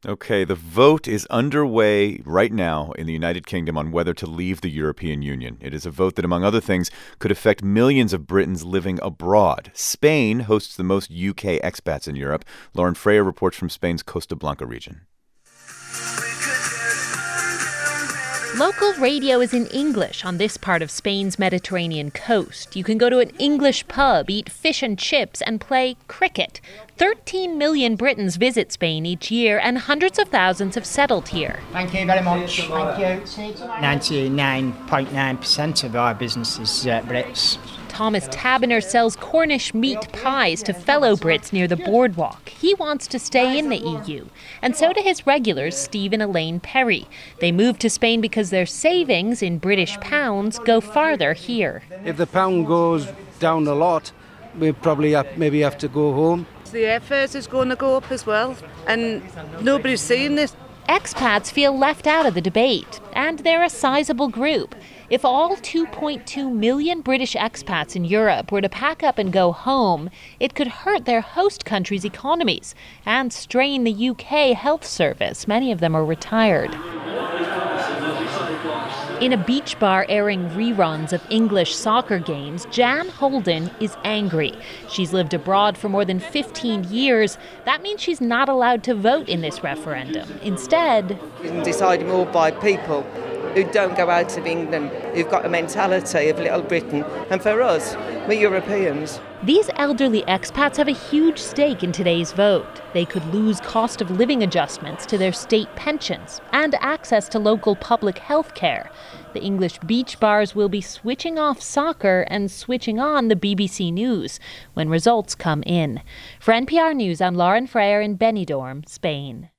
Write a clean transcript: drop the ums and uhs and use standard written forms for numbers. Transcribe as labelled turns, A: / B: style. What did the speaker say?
A: Okay, the vote is underway right now in the United Kingdom on whether to leave the European Union. It is a vote that, among other things, could affect millions of Britons living abroad. Spain hosts the most UK expats in Europe. Lauren Freyer reports from Spain's Costa Blanca region.
B: Local radio is in English on this part of Spain's Mediterranean coast. You can go to an English pub, eat fish and chips, and play cricket. 13 million Britons visit Spain each year, and hundreds of thousands have settled here.
C: Thank you very much. Thank you. 99.9% of our business is Brits.
B: Thomas Taberner sells Cornish meat pies to fellow Brits near the boardwalk. He wants to stay in the EU. And so do his regulars, Steve and Elaine Perry. They moved to Spain because their savings in British pounds go farther here.
D: If the pound goes down a lot, we probably maybe have to go home.
E: The airfares is going to go up as well, and nobody's seeing this.
B: Expats feel left out of the debate, and they're a sizable group. If all 2.2 million British expats in Europe were to pack up and go home, it could hurt their host countries' economies and strain the UK health service. Many of them are retired. In a beach bar airing reruns of English soccer games, Jan Holden is angry. She's lived abroad for more than 15 years. That means she's not allowed to vote in this referendum. Instead,
F: it's decided more by people who don't go out of England, who've got a mentality of Little Britain. And for us, we're Europeans.
B: These elderly expats have a huge stake in today's vote. They could lose cost of living adjustments to their state pensions and access to local public health care. The English beach bars will be switching off soccer and switching on the BBC News when results come in. For NPR News, I'm Lauren Freyer in Benidorm, Spain.